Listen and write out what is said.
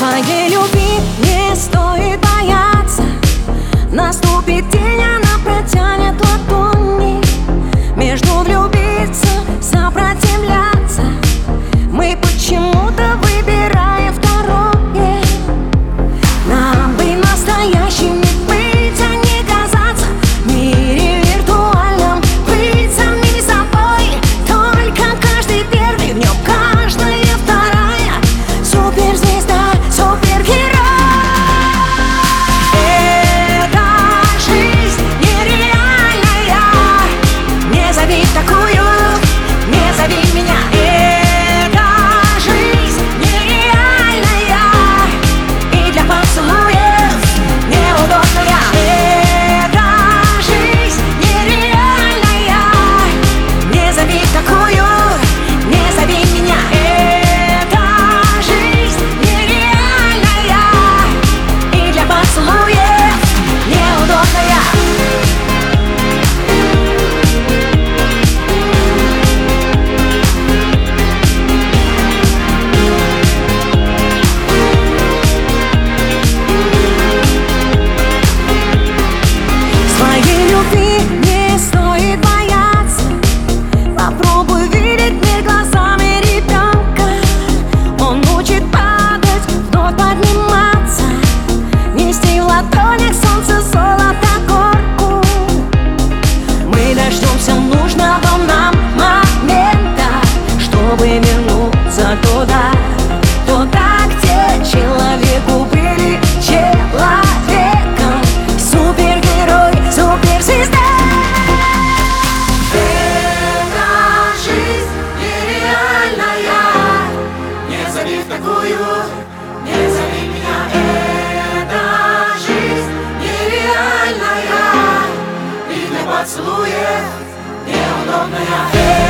Своей любви не стоит бояться. Наступит день, она протянет ладони. Между влюбиться, сопротивляться, мы почему-то выбираем второе. Нам бы настоящими быть, а не казаться. В мире виртуальном быть самими собой. Только каждый первый, в нем каждая вторая суперзвезда, супергерой. Эта жизнь нереальная. Не зови в такую, не зови меня. Эта жизнь нереальная и для поцелуев неудобная. Эта жизнь нереальная. Не зови в такую, не зови меня. Эта жизнь нереальная и для поцелуев неудобная. Своей любви не стоит бояться. Попробуй видеть мир глазами ребенка. Он учит падать, вновь подниматься, нести в ладонях солнце, золото, горку. Мы дождемся нужного нам момента, чтобы вернуться туда, где человеку были человеком. Супергерой, суперзвезда. Эта жизнь нереальная. Не зови в такую, не зови меня. Эта жизнь нереальная и для поцелуев неудобная.